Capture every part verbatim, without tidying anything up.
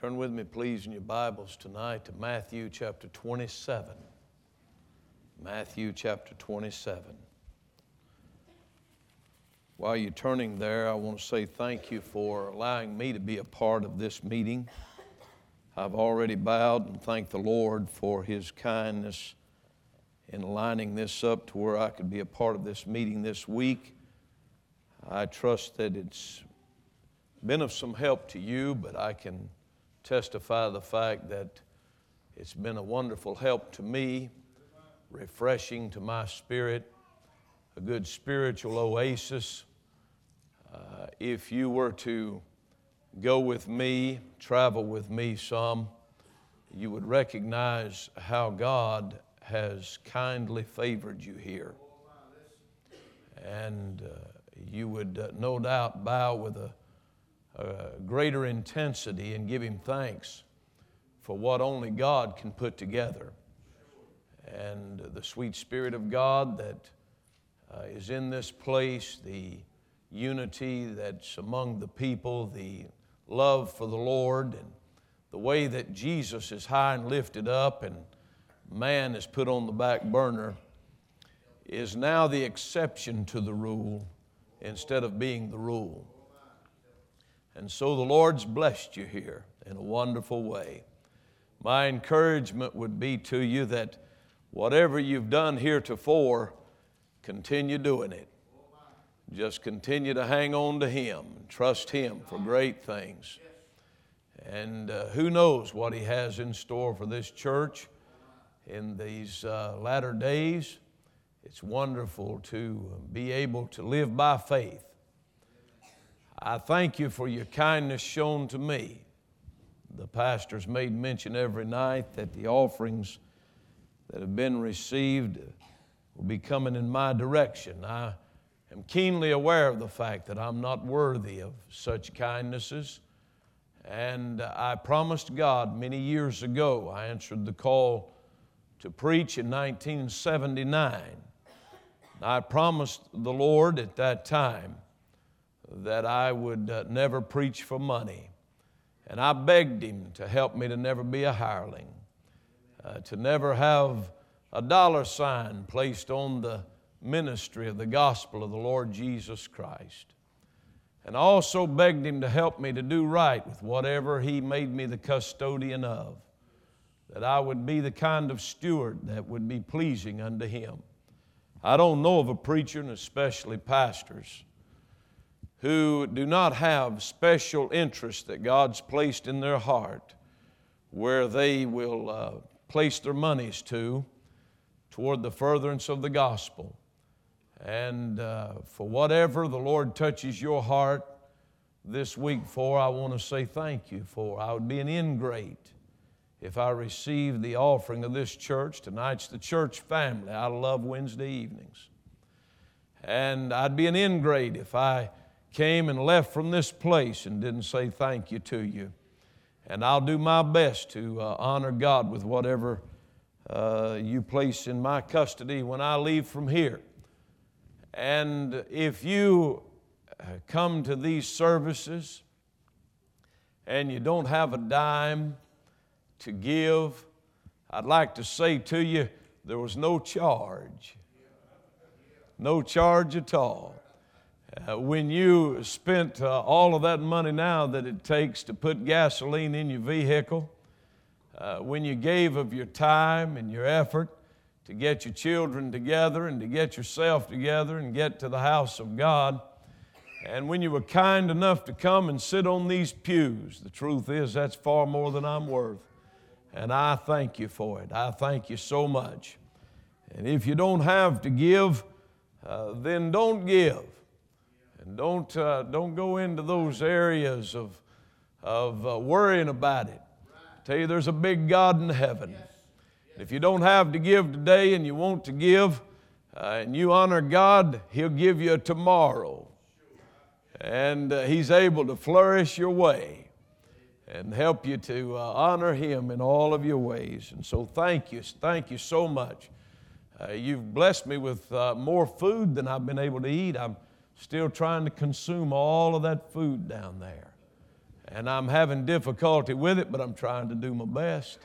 Turn with me, please, in your Bibles tonight to Matthew chapter twenty-seven. Matthew chapter twenty-seven. While you're turning there, I want to say thank you for allowing me to be a part of this meeting. I've already bowed and thanked the Lord for His kindness in lining this up to where I could be a part of this meeting this week. I trust that it's been of some help to you, but I can testify the fact that it's been a wonderful help to me, refreshing to my spirit, a good spiritual oasis. Uh, if you were to go with me, travel with me some, you would recognize how God has kindly favored you here. And uh, you would uh, no doubt bow with a a greater intensity and give Him thanks for what only God can put together. And the sweet Spirit of God that uh, is in this place, the unity that's among the people, the love for the Lord, and the way that Jesus is high and lifted up and man is put on the back burner is now the exception to the rule instead of being the rule. And so the Lord's blessed you here in a wonderful way. My encouragement would be to you that whatever you've done heretofore, continue doing it. Just continue to hang on to Him and trust Him for great things. And uh, who knows what He has in store for this church in these uh, latter days. It's wonderful to be able to live by faith. I thank you for your kindness shown to me. The pastor's made mention every night that the offerings that have been received will be coming in my direction. I am keenly aware of the fact that I'm not worthy of such kindnesses. And I promised God many years ago, I answered the call to preach in nineteen seventy-nine. I promised the Lord at that time that I would uh, never preach for money. And I begged Him to help me to never be a hireling, uh, to never have a dollar sign placed on the ministry of the gospel of the Lord Jesus Christ. And I also begged Him to help me to do right with whatever He made me the custodian of, that I would be the kind of steward that would be pleasing unto Him. I don't know of a preacher, and especially pastors, who do not have special interests that God's placed in their heart where they will uh, place their monies to toward the furtherance of the gospel. And uh, for whatever the Lord touches your heart this week for, I want to say thank you for. I would be an ingrate if I received the offering of this church. Tonight's the church family. I love Wednesday evenings. And I'd be an ingrate if I came and left from this place and didn't say thank you to you. And I'll do my best to uh, honor God with whatever uh, you place in my custody when I leave from here. And if you come to these services and you don't have a dime to give, I'd like to say to you, there was no charge. No charge at all. Uh, when you spent uh, all of that money now that it takes to put gasoline in your vehicle, uh, when you gave of your time and your effort to get your children together and to get yourself together and get to the house of God, and when you were kind enough to come and sit on these pews, the truth is that's far more than I'm worth. And I thank you for it. I thank you so much. And if you don't have to give, uh, then don't give. And don't, uh, don't go into those areas of, of uh, worrying about it. I tell you, there's a big God in heaven. If you don't have to give today and you want to give, uh, and you honor God, He'll give you a tomorrow. And uh, He's able to flourish your way and help you to uh, honor Him in all of your ways. And so thank you. Thank you so much. Uh, you've blessed me with uh, more food than I've been able to eat. I'm still trying to consume all of that food down there. And I'm having difficulty with it, but I'm trying to do my best.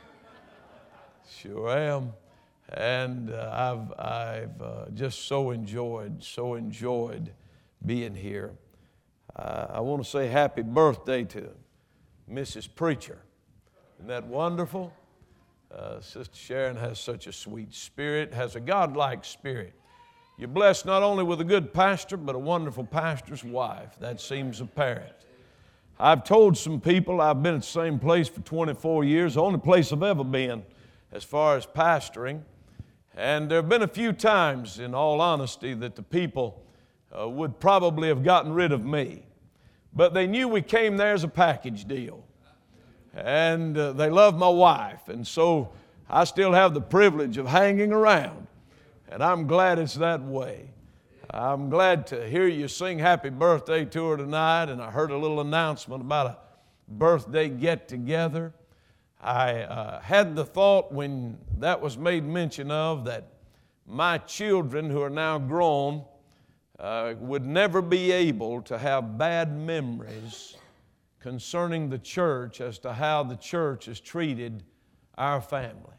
Sure am. And uh, I've, I've uh, just so enjoyed, so enjoyed being here. Uh, I want to say happy birthday to Missus Preacher. Isn't that wonderful? Uh, Sister Sharon has such a sweet spirit, has a God-like spirit. You're blessed not only with a good pastor, but a wonderful pastor's wife. That seems apparent. I've told some people I've been at the same place for twenty-four years, the only place I've ever been as far as pastoring. And there have been a few times, in all honesty, that the people uh, would probably have gotten rid of me. But they knew we came there as a package deal. And uh, they love my wife. And so I still have the privilege of hanging around. And I'm glad it's that way. I'm glad to hear you sing happy birthday to her tonight. And I heard a little announcement about a birthday get-together. I uh, had the thought when that was made mention of that my children who are now grown uh, would never be able to have bad memories concerning the church as to how the church has treated our family.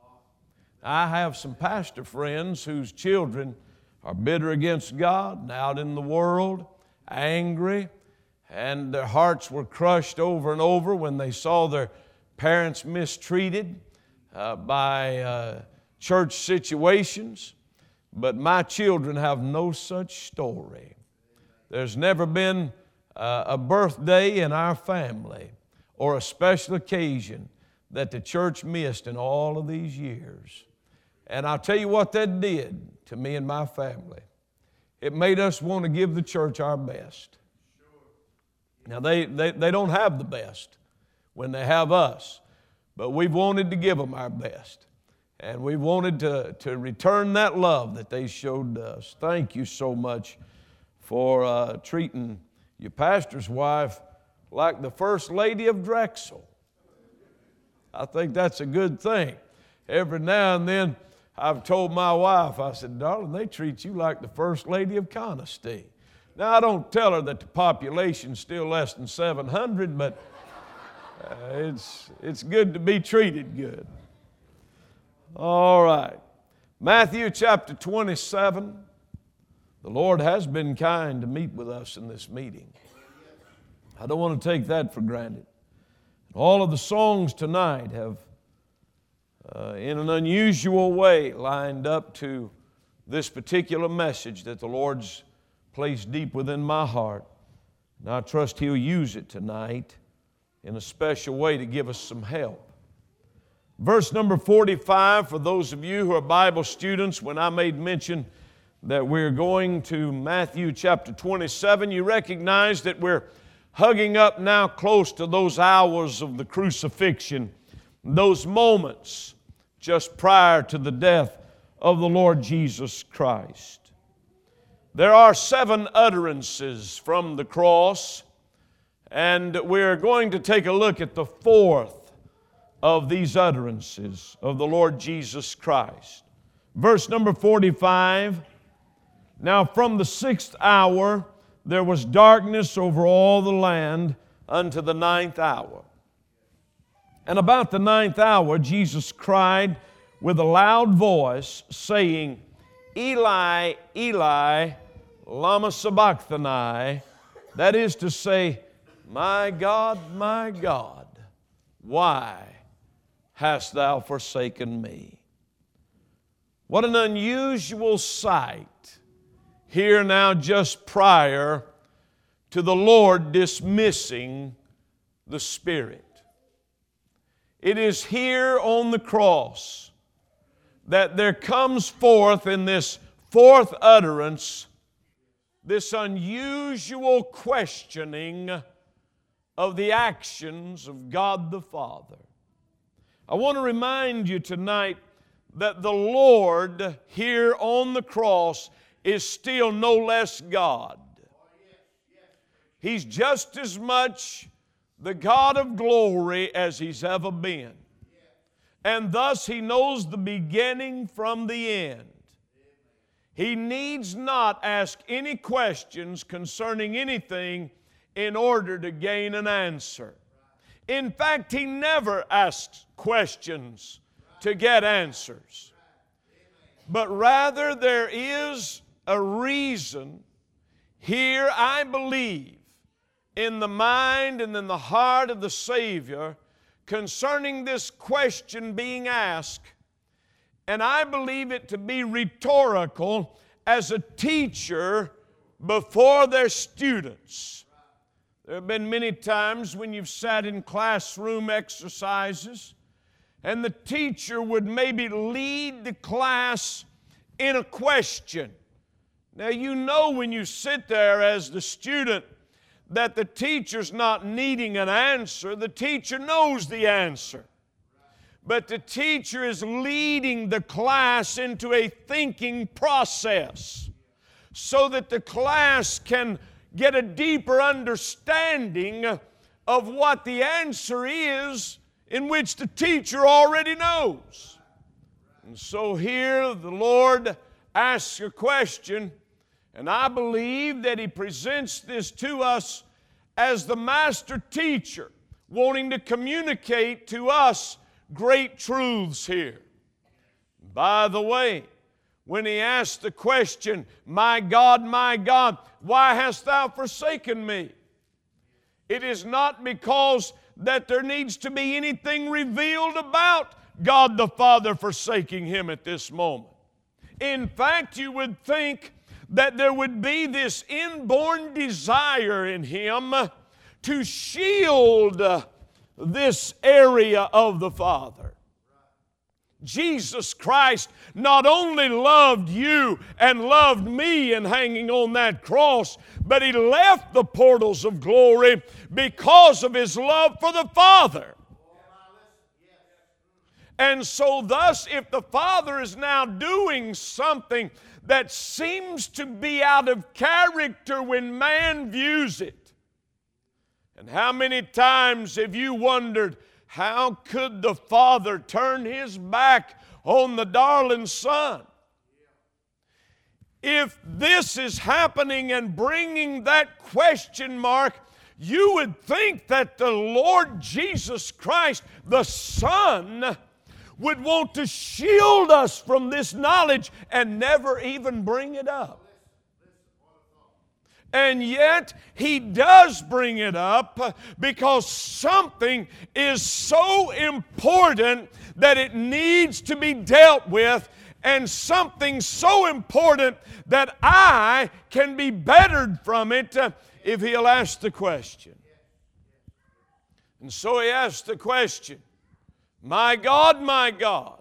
I have some pastor friends whose children are bitter against God and out in the world, angry, and their hearts were crushed over and over when they saw their parents mistreated uh, by uh, church situations. But my children have no such story. There's never been uh, a birthday in our family or a special occasion that the church missed in all of these years. And I'll tell you what that did to me and my family. It made us want to give the church our best. Now, they, they, they don't have the best when they have us, but we've wanted to give them our best. And we wanted to, to return that love that they showed us. Thank you so much for uh, treating your pastor's wife like the First Lady of Drexel. I think that's a good thing. Every now and then, I've told my wife, I said, darling, they treat you like the First Lady of Conestee. Now, I don't tell her that the population's still less than seven hundred, but uh, it's, it's good to be treated good. All right. Matthew chapter twenty-seven. The Lord has been kind to meet with us in this meeting. I don't want to take that for granted. All of the songs tonight have Uh, in an unusual way lined up to this particular message that the Lord's placed deep within my heart. And I trust He'll use it tonight in a special way to give us some help. Verse number forty-five, for those of you who are Bible students, when I made mention that we're going to Matthew chapter twenty-seven, you recognize that we're hugging up now close to those hours of the crucifixion, those moments just prior to the death of the Lord Jesus Christ. There are seven utterances from the cross, and we're going to take a look at the fourth of these utterances of the Lord Jesus Christ. Verse number forty-five, now from the sixth hour there was darkness over all the land unto the ninth hour. And about the ninth hour, Jesus cried with a loud voice, saying, Eli, Eli, lama sabachthani. That is to say, my God, my God, why hast thou forsaken me? What an unusual sight here now just prior to the Lord dismissing the Spirit. It is here on the cross that there comes forth in this fourth utterance this unusual questioning of the actions of God the Father. I want to remind you tonight that the Lord here on the cross is still no less God. He's just as much the God of glory as He's ever been. And thus He knows the beginning from the end. He needs not ask any questions concerning anything in order to gain an answer. In fact, He never asks questions to get answers. But rather there is a reason here, I believe, in the mind and in the heart of the Savior concerning this question being asked. And I believe it to be rhetorical as a teacher before their students. There have been many times when you've sat in classroom exercises and the teacher would maybe lead the class in a question. Now you know when you sit there as the student that the teacher's not needing an answer. The teacher knows the answer. But the teacher is leading the class into a thinking process so that the class can get a deeper understanding of what the answer is in which the teacher already knows. And so here the Lord asks a question, and I believe that He presents this to us as the master teacher wanting to communicate to us great truths here. By the way, when He asked the question, "My God, my God, why hast Thou forsaken me?" It is not because that there needs to be anything revealed about God the Father forsaking Him at this moment. In fact, you would think that there would be this inborn desire in Him to shield this area of the Father. Jesus Christ not only loved you and loved me in hanging on that cross, but He left the portals of glory because of His love for the Father. And so thus, if the Father is now doing something that seems to be out of character when man views it, and how many times have you wondered, how could the Father turn His back on the darling Son? If this is happening and bringing that question mark, you would think that the Lord Jesus Christ, the Son, would want to shield us from this knowledge and never even bring it up. And yet, He does bring it up because something is so important that it needs to be dealt with, and something so important that I can be bettered from it if He'll ask the question. And so He asked the question, "My God, my God,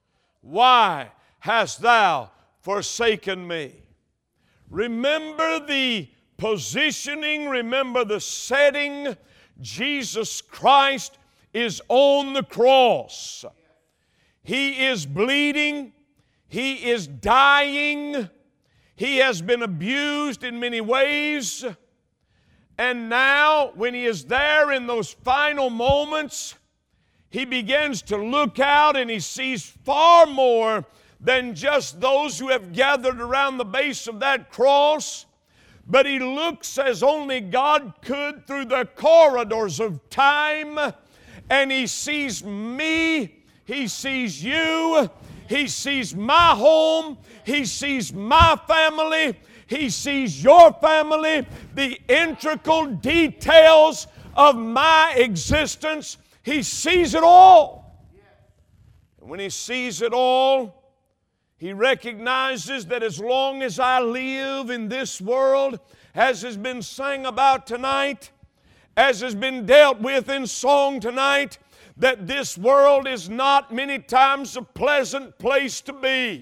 why hast Thou forsaken me?" Remember the positioning, remember the setting. Jesus Christ is on the cross. He is bleeding. He is dying. He has been abused in many ways. And now, when He is there in those final moments, He begins to look out and He sees far more than just those who have gathered around the base of that cross. But He looks as only God could through the corridors of time, and He sees me, He sees you, He sees my home, He sees my family, He sees your family, the integral details of my existence. He sees it all. And when He sees it all, He recognizes that as long as I live in this world, as has been sang about tonight, as has been dealt with in song tonight, that this world is not many times a pleasant place to be.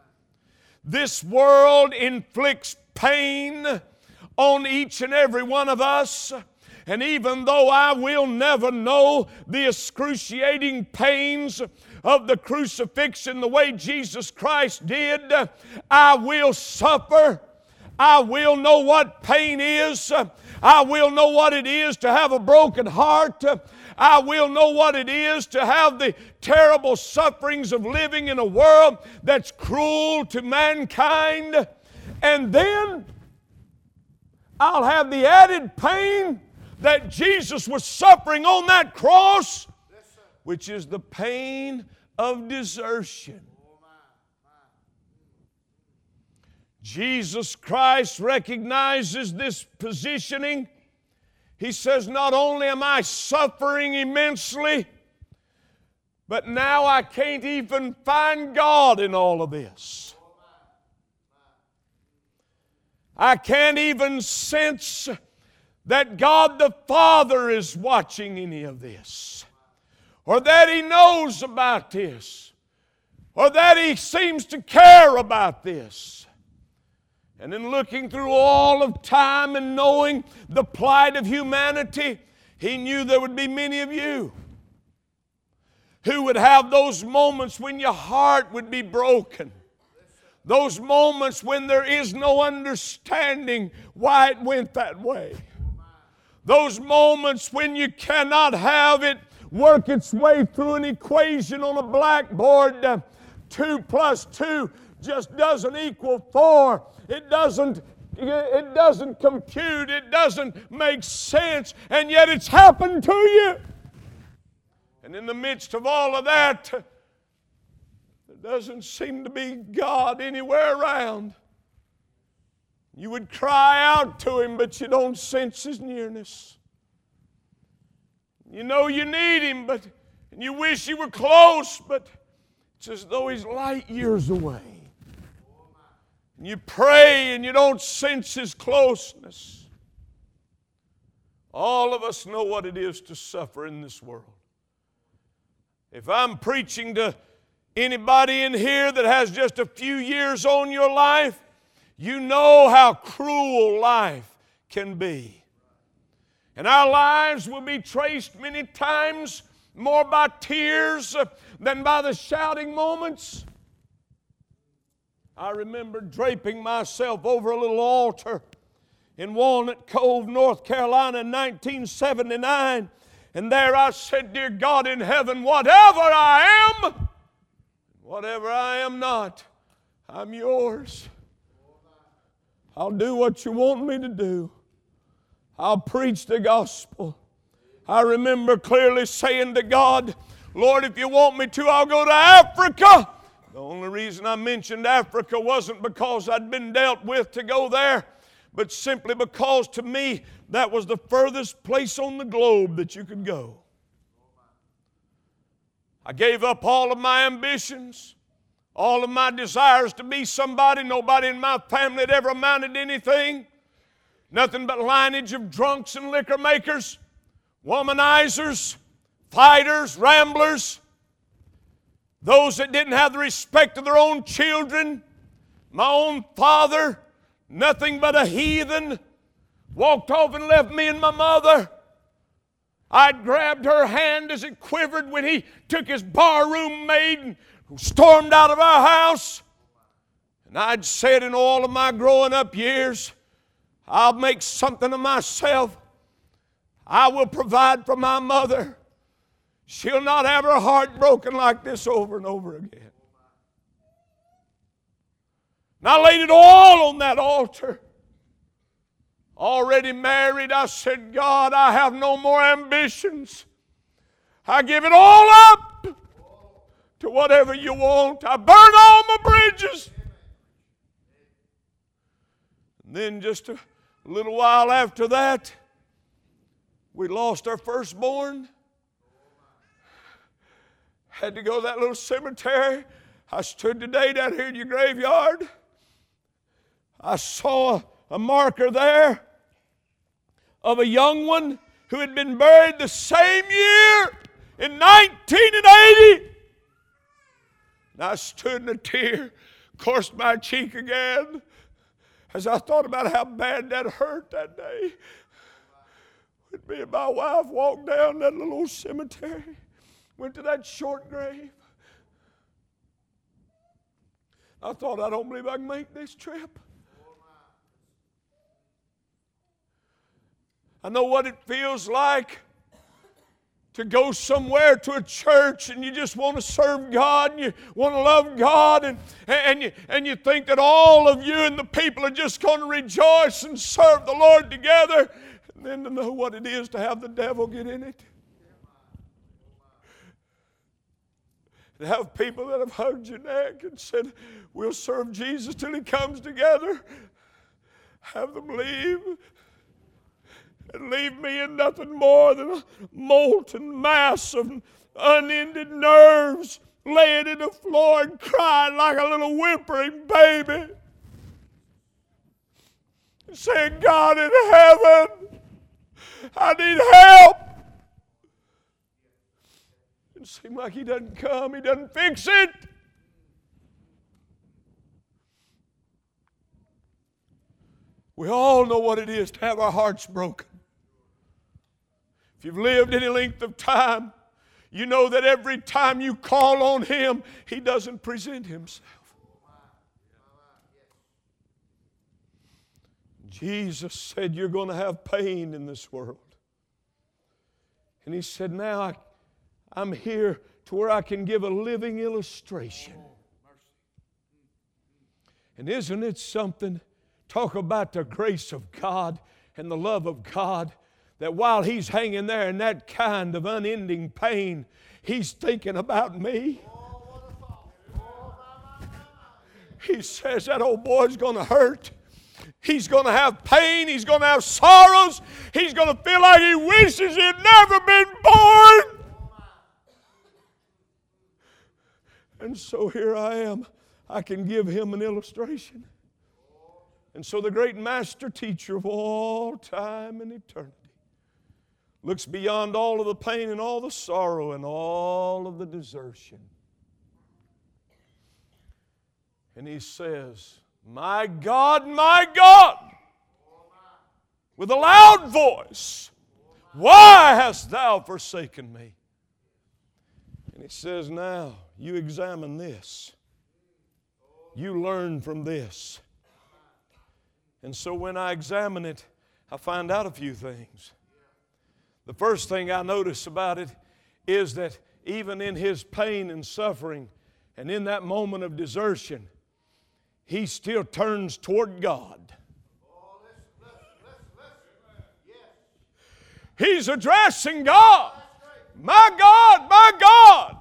This world inflicts pain on each and every one of us. And even though I will never know the excruciating pains of the crucifixion the way Jesus Christ did, I will suffer. I will know what pain is. I will know what it is to have a broken heart. I will know what it is to have the terrible sufferings of living in a world that's cruel to mankind. And then I'll have the added pain that Jesus was suffering on that cross, which is the pain of desertion. Jesus Christ recognizes this positioning. He says, not only am I suffering immensely, but now I can't even find God in all of this. I can't even sense that God the Father is watching any of this, or that He knows about this, or that He seems to care about this. And in looking through all of time and knowing the plight of humanity, He knew there would be many of you who would have those moments when your heart would be broken. Those moments when there is no understanding why it went that way. Those moments when you cannot have it work its way through an equation on a blackboard. Uh, two plus two just doesn't equal four. It doesn't, it doesn't compute. It doesn't make sense. And yet it's happened to you. And in the midst of all of that, there doesn't seem to be God anywhere around. You would cry out to Him, but you don't sense His nearness. You know you need Him, but and you wish He were close, but it's as though He's light years away. And you pray and you don't sense His closeness. All of us know what it is to suffer in this world. If I'm preaching to anybody in here that has just a few years on your life, you know how cruel life can be. And our lives will be traced many times more by tears than by the shouting moments. I remember draping myself over a little altar in Walnut Cove, North Carolina in nineteen seventy-nine. And there I said, dear God in heaven, whatever I am, whatever I am not, I'm yours. I'll do what you want me to do. I'll preach the gospel. I remember clearly saying to God, Lord, if you want me to, I'll go to Africa. The only reason I mentioned Africa wasn't because I'd been dealt with to go there, but simply because to me that was the furthest place on the globe that you could go. I gave up all of my ambitions, all of my desires to be somebody. Nobody in my family had ever amounted to anything. Nothing but lineage of drunks and liquor makers, womanizers, fighters, ramblers, those that didn't have the respect of their own children. My own father, nothing but a heathen, walked off and left me and my mother. I'd grabbed her hand as it quivered when he took his barroom maid and stormed out of our house. And I'd said in all of my growing up years, I'll make something of myself. I will provide for my mother. She'll not have her heart broken like this over and over again. And I laid it all on that altar. Already married, I said, God, I have no more ambitions. I give it all up to whatever you want. I burn all my bridges. And then just a little while after that, we lost our firstborn. Had to go to that little cemetery. I stood today down here in your graveyard. I saw a marker there of a young one who had been buried the same year in nineteen eighty. And I stood and a tear coursed my cheek again as I thought about how bad that hurt that day. With me and my wife walked down that little old cemetery, went to that short grave. I thought, I don't believe I can make this trip. I know what it feels like to go somewhere to a church and you just want to serve God and you want to love God and, and, you, and you think that all of you and the people are just going to rejoice and serve the Lord together. And then to know what it is to have the devil get in it. To have people that have hugged your neck and said, we'll serve Jesus till He comes together. Have them leave. And leave me in nothing more than a molten mass of unended nerves, laying in the floor and crying like a little whimpering baby. And saying, God in heaven, I need help. It seems like He doesn't come, He doesn't fix it. We all know what it is to have our hearts broken. If you've lived any length of time, you know that every time you call on Him, He doesn't present Himself. Jesus said, you're going to have pain in this world. And He said, now I, I'm here to where I can give a living illustration. And isn't it something? Talk about the grace of God and the love of God, that while He's hanging there in that kind of unending pain, He's thinking about me. He says that old boy's going to hurt. He's going to have pain. He's going to have sorrows. He's going to feel like he wishes he'd never been born. And so here I am. I can give him an illustration. And so the great master teacher of all time and eternity looks beyond all of the pain and all the sorrow and all of the desertion. And He says, my God, my God, with a loud voice, why hast Thou forsaken me? And He says, now you examine this. You learn from this. And so when I examine it, I find out a few things. The first thing I notice about it is that even in His pain and suffering and in that moment of desertion, He still turns toward God. He's addressing God. My God, my God.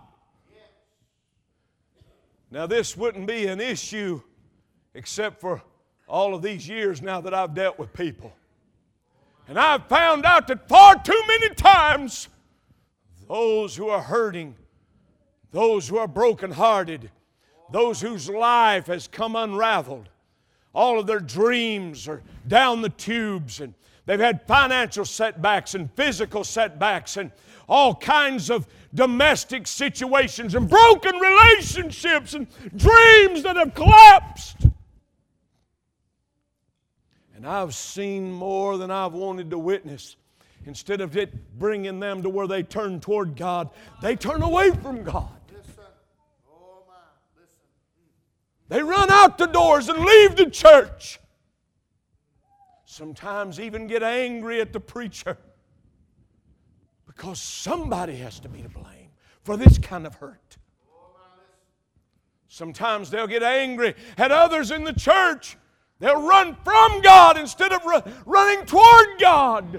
Now this wouldn't be an issue except for all of these years now that I've dealt with people. And I've found out that far too many times those who are hurting, those who are brokenhearted, those whose life has come unraveled, all of their dreams are down the tubes, and they've had financial setbacks and physical setbacks and all kinds of domestic situations and broken relationships and dreams that have collapsed. And I've seen more than I've wanted to witness. Instead of it bringing them to where they turn toward God, they turn away from God. They run out the doors and leave the church. Sometimes even get angry at the preacher because somebody has to be to blame for this kind of hurt. Sometimes they'll get angry at others in the church. They'll run from God instead of run, running toward God.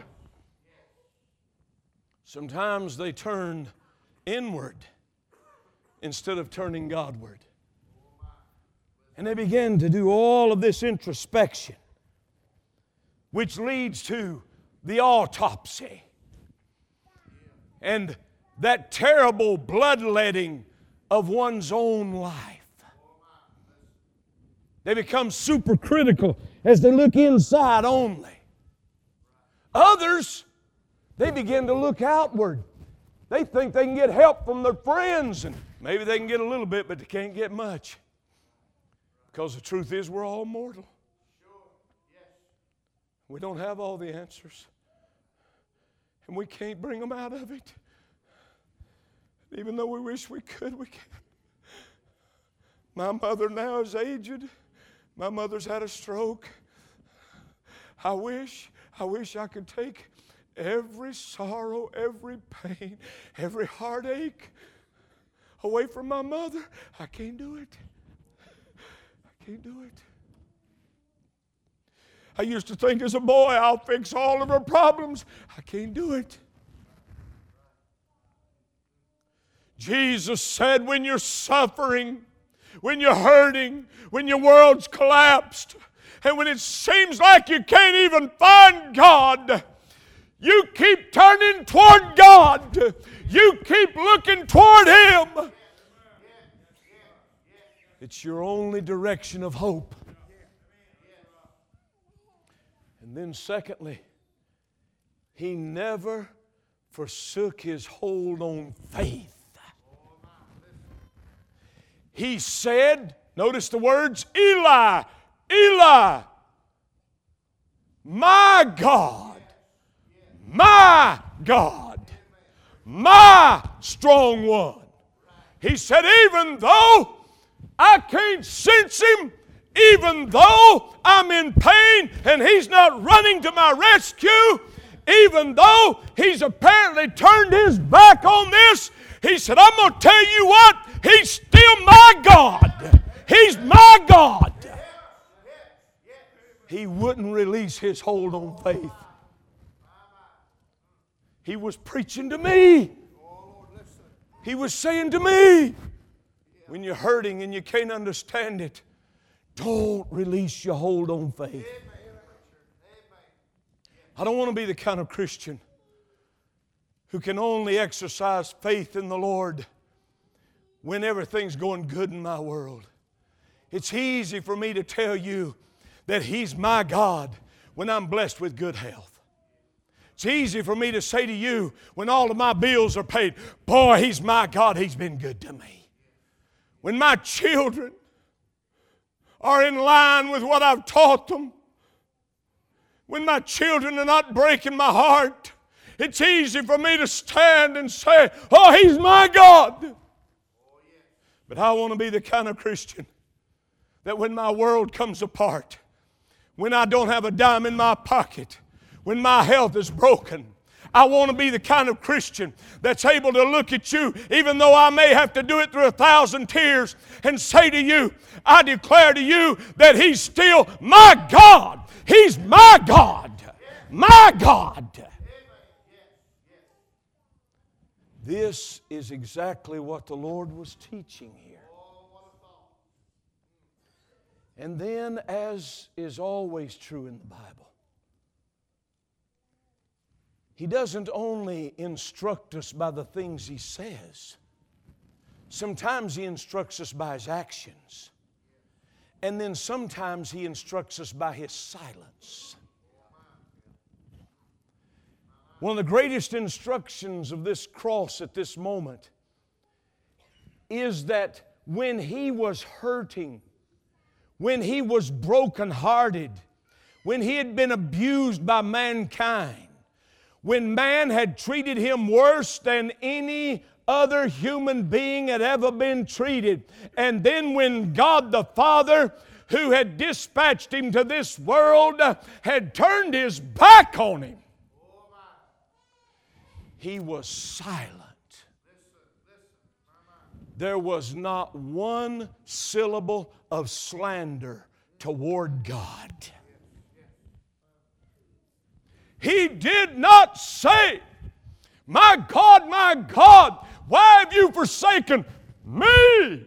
Sometimes they turn inward instead of turning Godward. And they begin to do all of this introspection, which leads to the autopsy and that terrible bloodletting of one's own life. They become super critical as they look inside only. Others, they begin to look outward. They think they can get help from their friends, and maybe they can get a little bit, but they can't get much. Because the truth is, we're all mortal. We don't have all the answers. And we can't bring them out of it. Even though we wish we could, we can't. My mother now is aged. My mother's had a stroke. I wish, I wish I could take every sorrow, every pain, every heartache away from my mother. I can't do it. I can't do it. I used to think as a boy, I'll fix all of our problems. I can't do it. Jesus said, when you're suffering, when you're hurting, when your world's collapsed, and when it seems like you can't even find God, you keep turning toward God. You keep looking toward Him. It's your only direction of hope. And then secondly, He never forsook His hold on faith. He said, notice the words, Eli, Eli, my God, my God, my strong one. He said, even though I can't sense Him, even though I'm in pain and He's not running to my rescue, even though He's apparently turned His back on this, He said, I'm going to tell you what, He's still my God. He's my God. He wouldn't release His hold on faith. He was preaching to me. He was saying to me, when you're hurting and you can't understand it, don't release your hold on faith. I don't want to be the kind of Christian who can only exercise faith in the Lord when everything's going good in my world. It's easy for me to tell you that He's my God when I'm blessed with good health. It's easy for me to say to you when all of my bills are paid, boy, He's my God, He's been good to me. When my children are in line with what I've taught them, when my children are not breaking my heart, it's easy for me to stand and say, oh, He's my God. But I want to be the kind of Christian that when my world comes apart, when I don't have a dime in my pocket, when my health is broken, I want to be the kind of Christian that's able to look at you, even though I may have to do it through a thousand tears, and say to you, I declare to you that He's still my God. He's my God. My God. This is exactly what the Lord was teaching here. And then, as is always true in the Bible, He doesn't only instruct us by the things He says. Sometimes He instructs us by His actions. And then sometimes He instructs us by His silence. One of the greatest instructions of this cross at this moment is that when He was hurting, when He was brokenhearted, when He had been abused by mankind, when man had treated Him worse than any other human being had ever been treated, and then when God the Father, who had dispatched Him to this world, had turned His back on Him, He was silent. There was not one syllable of slander toward God. He did not say, my God, my God, why have you forsaken me?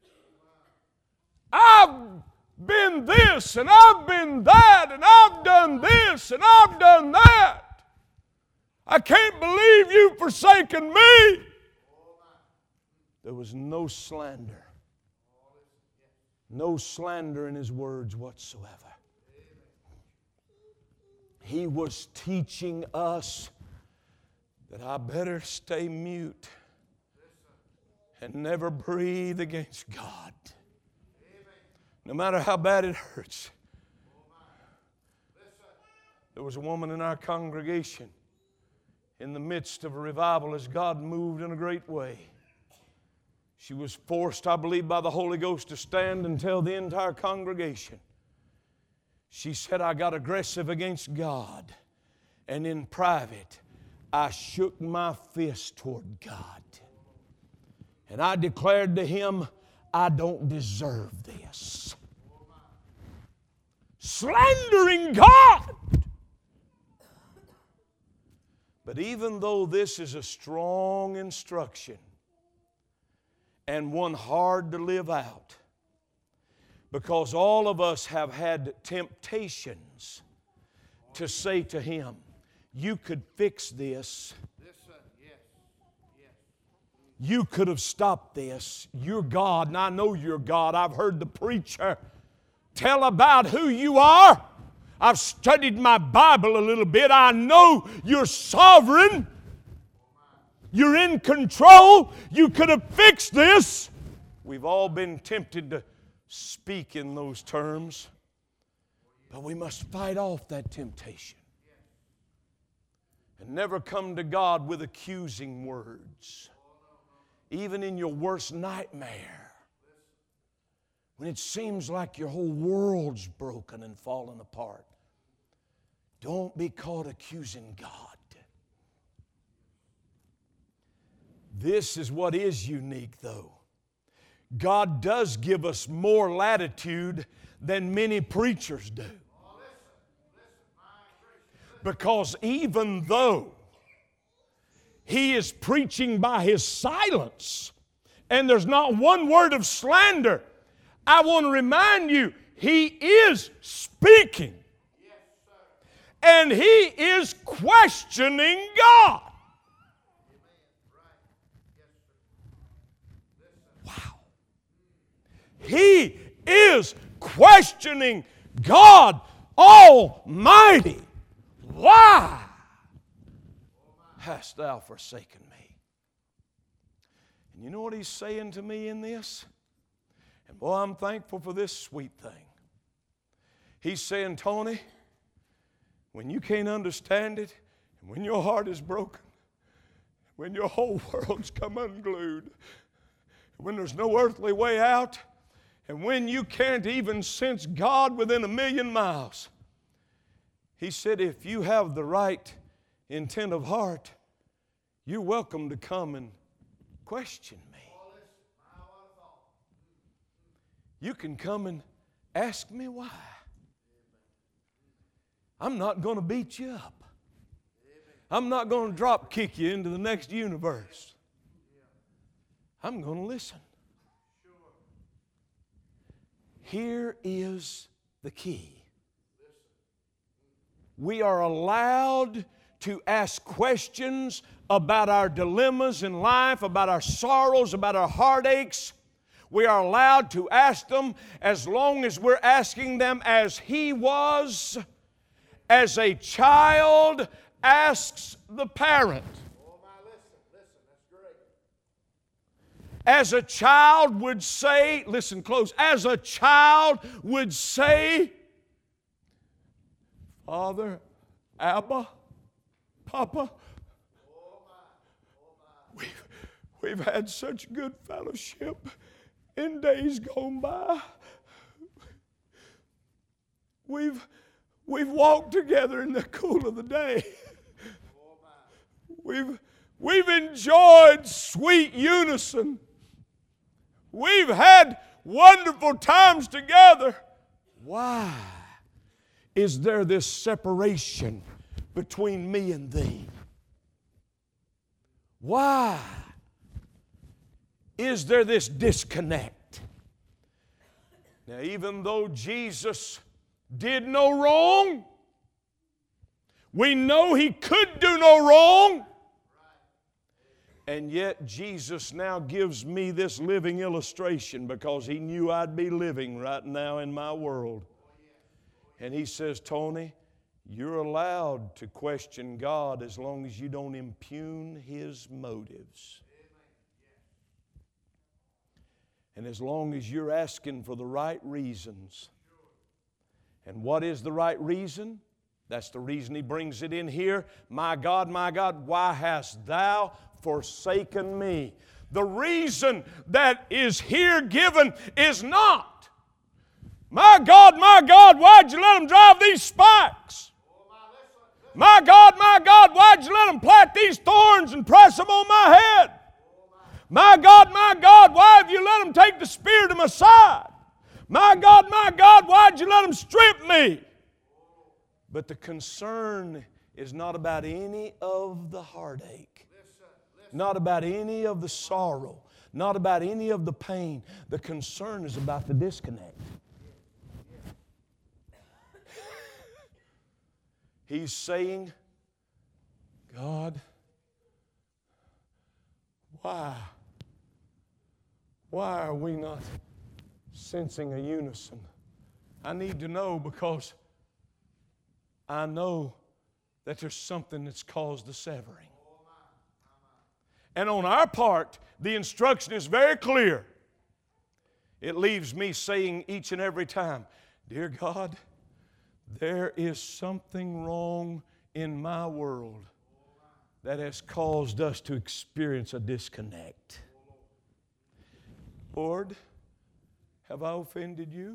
I've been this and I've been that and I've done this and I've done that. I can't believe you've forsaken me. There was no slander. No slander in His words whatsoever. He was teaching us that I better stay mute and never breathe against God. No matter how bad it hurts. There was a woman in our congregation in the midst of a revival as God moved in a great way. She was forced, I believe, by the Holy Ghost to stand and tell the entire congregation. She said, I got aggressive against God, and in private, I shook my fist toward God. And I declared to Him, I don't deserve this. slandering God. But even though this is a strong instruction and one hard to live out, because all of us have had temptations to say to Him, you could fix this. You could have stopped this. You're God, and I know you're God. I've heard the preacher tell about who you are. I've studied my Bible a little bit. I know you're sovereign. You're in control. You could have fixed this. We've all been tempted to speak in those terms, but we must fight off that temptation and never come to God with accusing words. Even in your worst nightmare, when it seems like your whole world's broken and fallen apart, don't be caught accusing God. This is what is unique, though. God does give us more latitude than many preachers do. Because even though he is preaching by his silence and there's not one word of slander, I want to remind you, he is speaking. And he is questioning God. Wow. He is questioning God Almighty. Why hast thou forsaken me? And you know what he's saying to me in this? And boy, I'm thankful for this sweet thing. He's saying, Tony, when you can't understand it, and when your heart is broken, when your whole world's come unglued, when there's no earthly way out, and when you can't even sense God within a million miles, he said, if you have the right intent of heart, you're welcome to come and question me. You can come and ask me why. I'm not going to beat you up. I'm not going to drop kick you into the next universe. I'm going to listen. Here is the key. We are allowed to ask questions about our dilemmas in life, about our sorrows, about our heartaches. We are allowed to ask them as long as we're asking them as He was, as a child asks the parent. As a child would say, listen close, as a child would say, Father, Abba, Papa, we've, we've had such good fellowship in days gone by. We've, we've walked together in the cool of the day. We've, we've enjoyed sweet unison. We've had wonderful times together. Why is there this separation between me and thee? Why is there this disconnect? Now, even though Jesus did no wrong, we know He could do no wrong. And yet Jesus now gives me this living illustration because He knew I'd be living right now in my world. And He says, Tony, you're allowed to question God as long as you don't impugn His motives. And as long as you're asking for the right reasons. And what is the right reason? That's the reason He brings it in here. My God, my God, why hast thou forsaken me? The reason that is here given is not, my God, my God, why'd you let them drive these spikes? My God, my God, why'd you let them plant these thorns and press them on my head? My God, my God, why have you let them take the spear to my side? My God, my God, why'd you let them strip me? But the concern is not about any of the heartache, not about any of the sorrow, not about any of the pain. The concern is about the disconnect. He's saying, God, why? Why are we not sensing a unison? I need to know, because I know that there's something that's caused the severing. And on our part, the instruction is very clear. It leaves me saying each and every time, dear God, there is something wrong in my world that has caused us to experience a disconnect. Lord, have I offended you?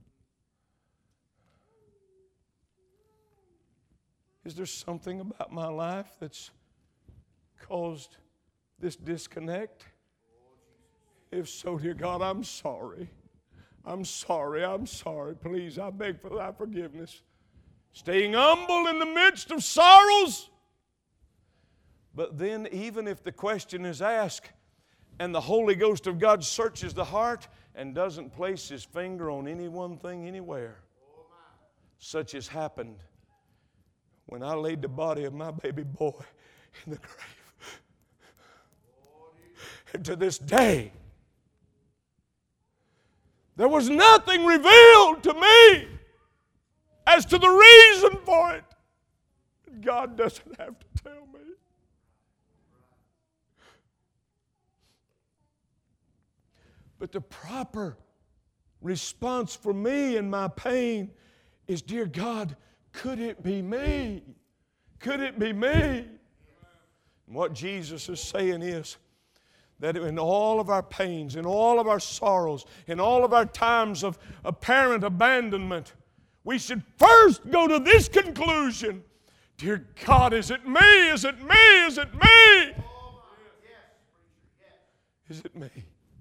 Is there something about my life that's caused this disconnect? If so, dear God, I'm sorry. I'm sorry, I'm sorry. Please, I beg for thy forgiveness. Staying humble in the midst of sorrows. But then, even if the question is asked, and the Holy Ghost of God searches the heart and doesn't place His finger on any one thing anywhere, such as happened when I laid the body of my baby boy in the grave. And to this day, there was nothing revealed to me as to the reason for it. God doesn't have to tell me. But the proper response for me in my pain is, dear God, could it be me? Could it be me? And what Jesus is saying is that in all of our pains, in all of our sorrows, in all of our times of apparent abandonment, we should first go to this conclusion. Dear God, is it me? Is it me? Is it me? Is it me?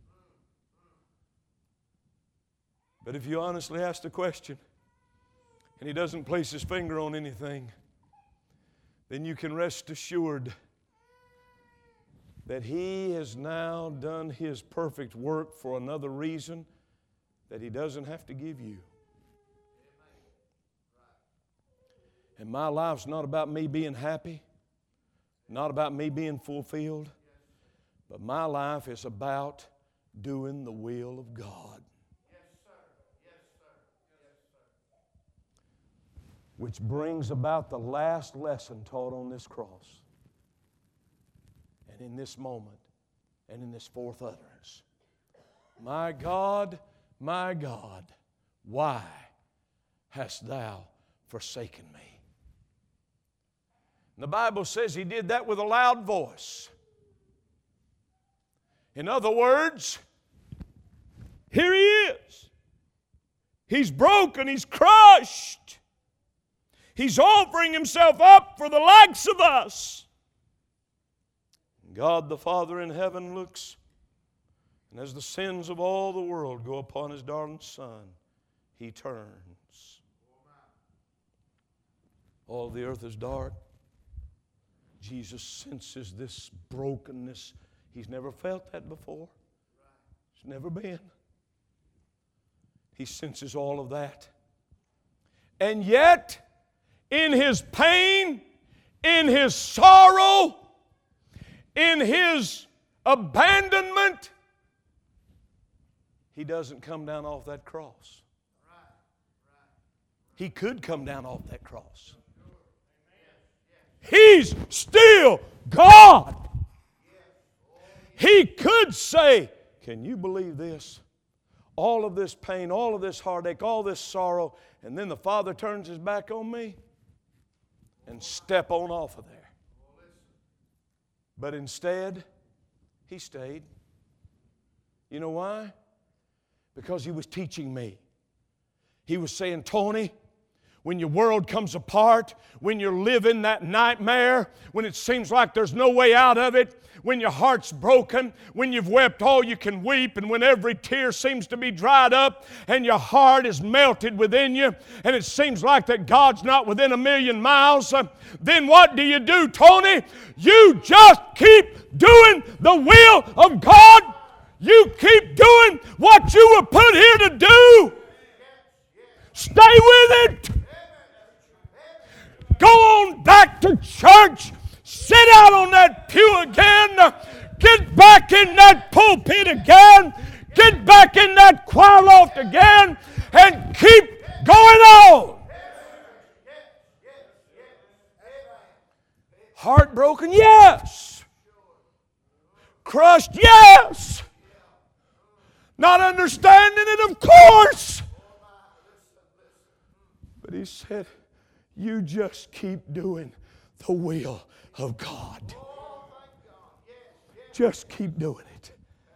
But if you honestly ask the question, and He doesn't place His finger on anything, then you can rest assured that He has now done His perfect work for another reason that He doesn't have to give you. And my life's not about me being happy, not about me being fulfilled, but my life is about doing the will of God. Which brings about the last lesson taught on this cross. And in this moment, and in this fourth utterance. My God, my God, why hast thou forsaken me? And the Bible says He did that with a loud voice. In other words, here He is. He's broken, He's crushed. He's offering Himself up for the likes of us. God the Father in heaven looks, and as the sins of all the world go upon His darling Son, He turns. All the earth is dark. Jesus senses this brokenness. He's never felt that before. It's never been. He senses all of that. And yet, in His pain, in His sorrow, in His abandonment, He doesn't come down off that cross. He could come down off that cross. He's still God. He could say, can you believe this? All of this pain, all of this heartache, all this sorrow, and then the Father turns His back on me and step on off of there. But instead, He stayed. You know why? Because He was teaching me. He was saying, Tony, When your world comes apart, when you're living that nightmare, when it seems like there's no way out of it, when your heart's broken, when you've wept all you can weep, and when every tear seems to be dried up and your heart is melted within you, and it seems like that God's not within a million miles, uh, then what do you do, Tony? You just keep doing the will of God. You keep doing what you were put here to do. Stay with it. Go on back to church. Sit out on that pew again. Get back in that pulpit again. Get back in that choir loft again. And keep going on. Heartbroken? Yes. Crushed? Yes. Not understanding it? Of course. But he said, you just keep doing the will of God. Just keep doing it.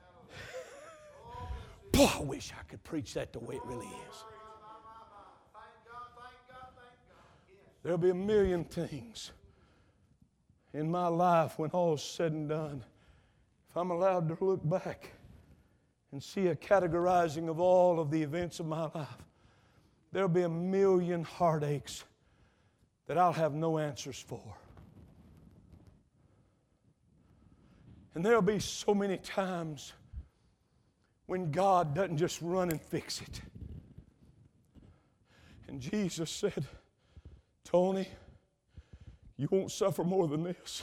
Boy, I wish I could preach that the way it really is. There'll be a million things in my life when all's said and done. If I'm allowed to look back and see a categorizing of all of the events of my life, there'll be a million heartaches that I'll have no answers for. And there'll be so many times when God doesn't just run and fix it. And Jesus said, Tony, you won't suffer more than this.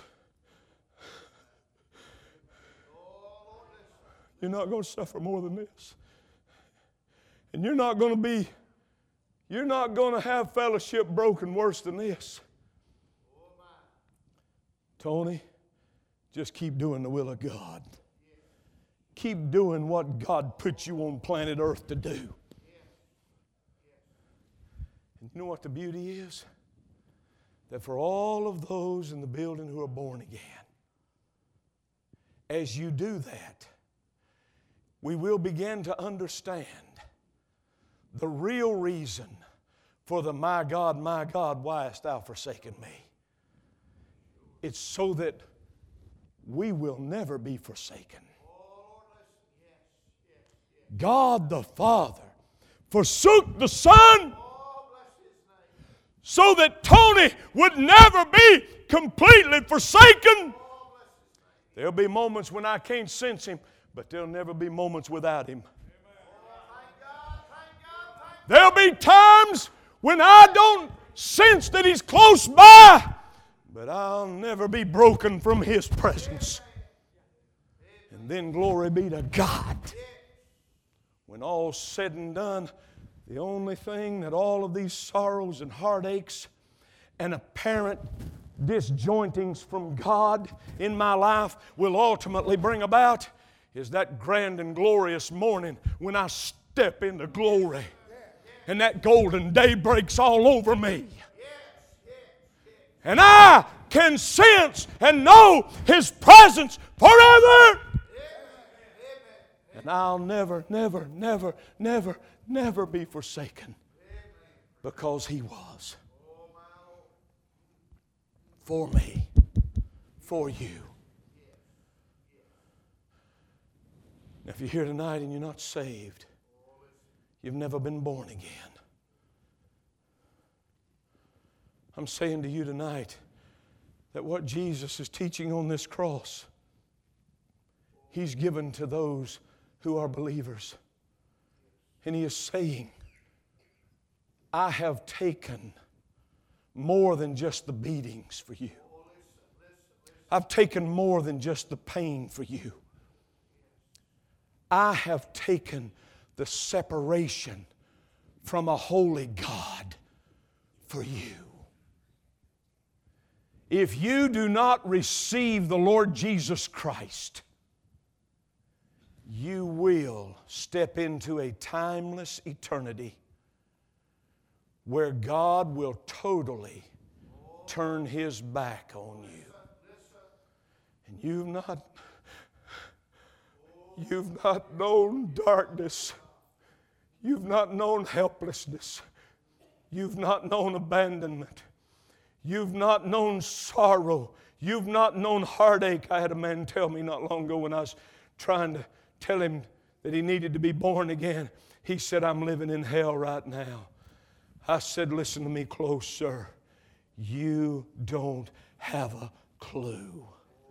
You're not going to suffer more than this. And you're not going to be You're not going to have fellowship broken worse than this. Tony, just keep doing the will of God. Keep doing what God put you on planet Earth to do. And you know what the beauty is? That for all of those in the building who are born again, as you do that, we will begin to understand the real reason for the my God, my God, why hast thou forsaken me? It's so that we will never be forsaken. God the Father forsook the Son so that Tony would never be completely forsaken. There'll be moments when I can't sense Him, but there'll never be moments without Him. There'll be times when I don't sense that He's close by, but I'll never be broken from His presence. And then glory be to God. When all's said and done, the only thing that all of these sorrows and heartaches and apparent disjointings from God in my life will ultimately bring about is that grand and glorious morning when I step into glory and that golden day breaks all over me. And I can sense and know His presence forever. And I'll never, never, never, never, never be forsaken because He was. For me. For you. If you're here tonight and you're not saved, you've never been born again. I'm saying to you tonight that what Jesus is teaching on this cross, He's given to those who are believers. And He is saying, I have taken more than just the beatings for you. I've taken more than just the pain for you. I have taken the separation from a holy God for you. If you do not receive the Lord Jesus Christ, you will step into a timeless eternity where God will totally turn His back on you. And you've not, you've not known darkness. You've not known helplessness. You've not known abandonment. You've not known sorrow. You've not known heartache. I had a man tell me not long ago when I was trying to tell him that he needed to be born again. He said, I'm living in hell right now. I said, listen to me close, sir. You don't have a clue.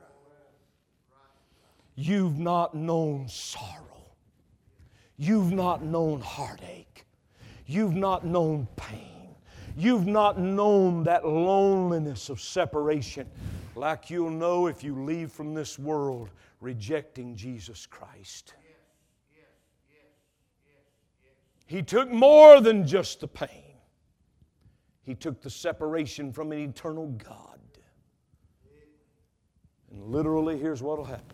You've not known sorrow. You've not known heartache. You've not known pain. You've not known that loneliness of separation like you'll know if you leave from this world rejecting Jesus Christ. He took more than just the pain. He took the separation from an eternal God. And literally, here's what will happen.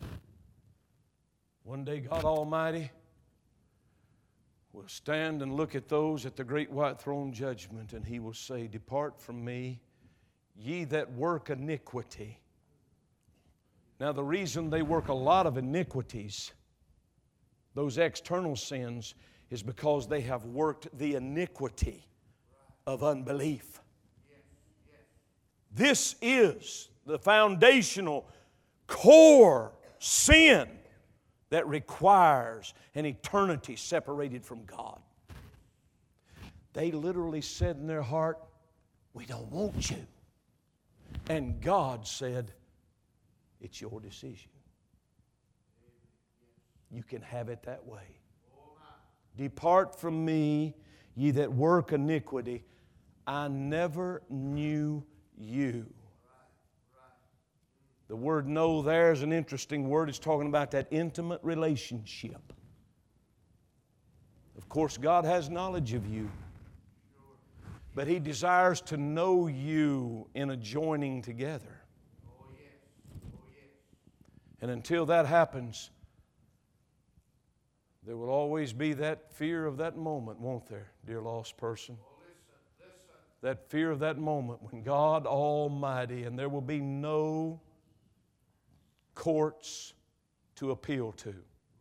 One day, God Almighty will stand and look at those at the great white throne judgment, and He will say, depart from me, ye that work iniquity. Now, the reason they work a lot of iniquities, those external sins, is because they have worked the iniquity of unbelief. This is the foundational core sin that requires an eternity separated from God. They literally said in their heart, we don't want you. And God said, it's your decision. You can have it that way. Depart from me, ye that work iniquity. I never knew you. The word know there is an interesting word. It's talking about that intimate relationship. Of course, God has knowledge of you. But He desires to know you in a joining together. And until that happens, there will always be that fear of that moment, won't there, dear lost person? That fear of that moment when God Almighty, and there will be no courts to appeal to.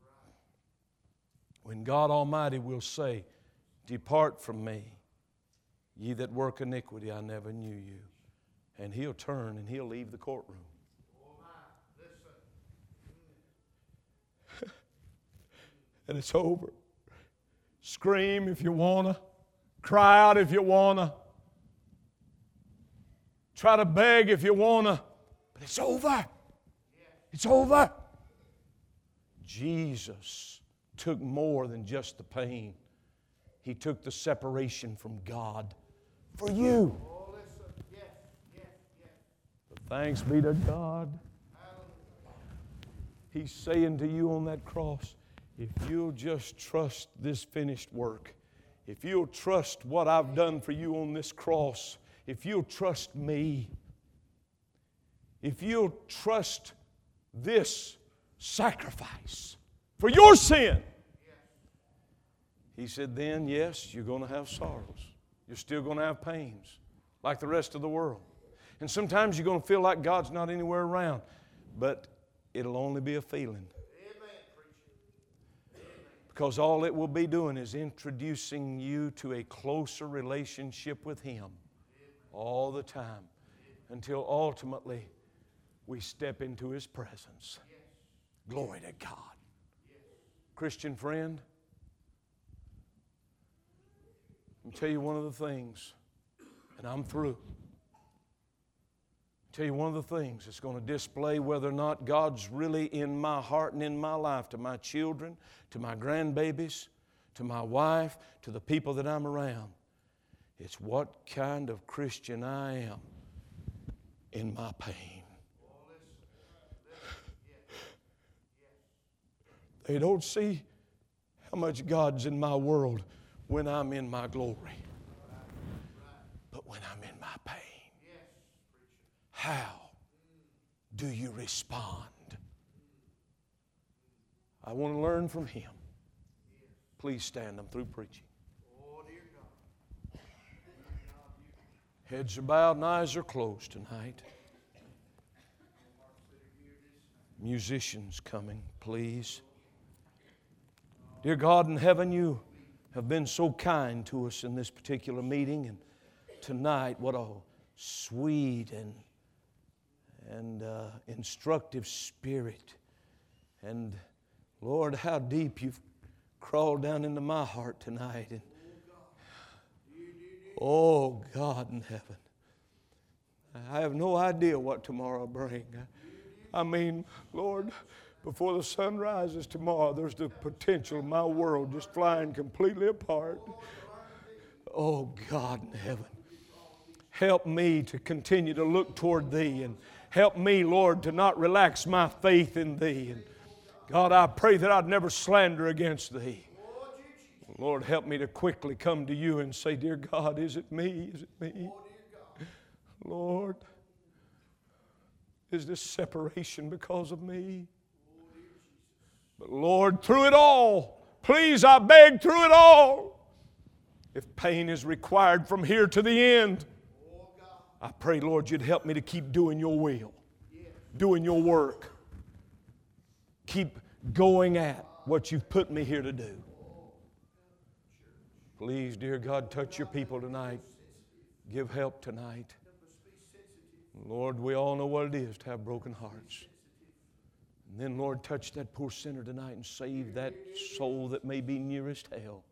When God Almighty will say, depart from me, ye that work iniquity, I never knew you. And He'll turn and He'll leave the courtroom. And it's over. Scream if you want to. Cry out if you want to. Try to beg if you want to. But it's over. It's over. Jesus took more than just the pain. He took the separation from God for you. But thanks be to God. He's saying to you on that cross, if you'll just trust this finished work, if you'll trust what I've done for you on this cross, if you'll trust me, if you'll trust this sacrifice for your sin, He said, then, yes, you're going to have sorrows. You're still going to have pains like the rest of the world. And sometimes you're going to feel like God's not anywhere around. But it'll only be a feeling. Because all it will be doing is introducing you to a closer relationship with Him all the time until ultimately we step into His presence. Glory to God. Christian friend, let me tell you one of the things, and I'm through. Tell you one of the things that's going to display whether or not God's really in my heart and in my life, to my children, to my grandbabies, to my wife, to the people that I'm around. It's what kind of Christian I am in my pain. They don't see how much God's in my world when I'm in my glory. But when I'm in my pain, how do you respond? I want to learn from Him. Please stand. I'm through preaching. Heads are bowed and eyes are closed tonight. Musicians coming, please. Dear God in heaven, you have been so kind to us in this particular meeting. And tonight, what a sweet and, and uh, instructive spirit. And Lord, how deep you've crawled down into my heart tonight. And oh, God in heaven, I have no idea what tomorrow will bring. I mean, Lord, before the sun rises tomorrow, there's the potential of my world just flying completely apart. Oh, God in heaven, help me to continue to look toward Thee, and help me, Lord, to not relax my faith in Thee. And God, I pray that I'd never slander against Thee. Lord, help me to quickly come to You and say, dear God, is it me? Is it me? Lord, is this separation because of me? But Lord, through it all, please, I beg, through it all, if pain is required from here to the end, I pray, Lord, You'd help me to keep doing Your will, doing Your work. Keep going at what You've put me here to do. Please, dear God, touch Your people tonight. Give help tonight. Lord, we all know what it is to have broken hearts. And then, Lord, touch that poor sinner tonight and save that soul that may be nearest hell.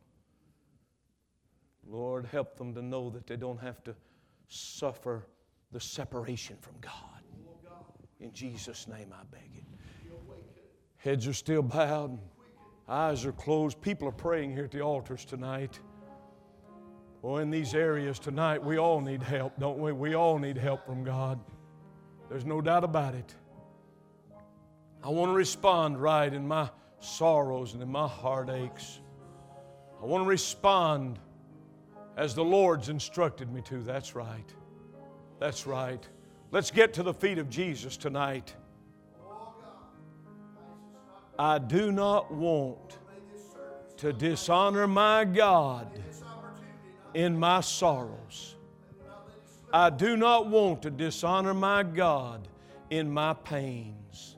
Lord, help them to know that they don't have to suffer the separation from God. In Jesus' name I beg it. Heads are still bowed, eyes are closed. People are praying here at the altars tonight. Well, in these areas tonight, we all need help, don't we? We all need help from God. There's no doubt about it. I want to respond right in my sorrows and in my heartaches. I want to respond as the Lord's instructed me to. That's right. That's right. Let's get to the feet of Jesus tonight. I do not want to dishonor my God in my sorrows. I do not want to dishonor my God in my pains.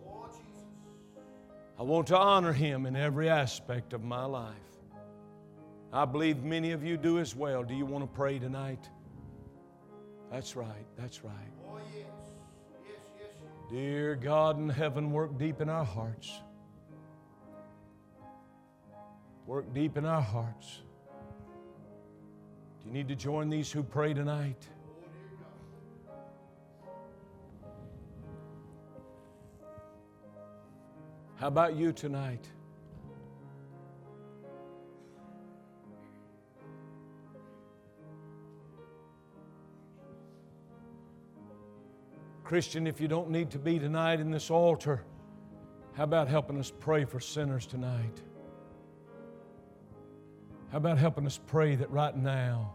I want to honor Him in every aspect of my life. I believe many of you do as well. Do you want to pray tonight? That's right. That's right. Oh, yes. Yes, yes. Dear God in heaven, work deep in our hearts. Work deep in our hearts. Do you need to join these who pray tonight? How about you tonight? Christian, if you don't need to be tonight in this altar, how about helping us pray for sinners tonight? How about helping us pray that right now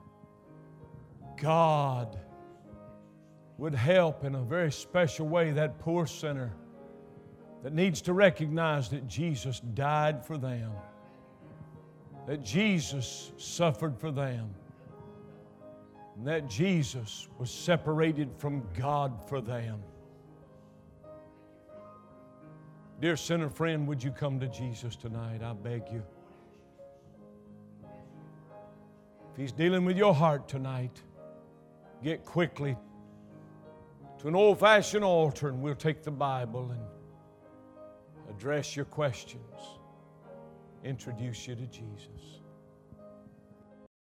God would help in a very special way that poor sinner that needs to recognize that Jesus died for them, that Jesus suffered for them, and that Jesus was separated from God for them. Dear sinner friend, would you come to Jesus tonight? I beg you. If He's dealing with your heart tonight, get quickly to an old-fashioned altar and we'll take the Bible and address your questions, introduce you to Jesus.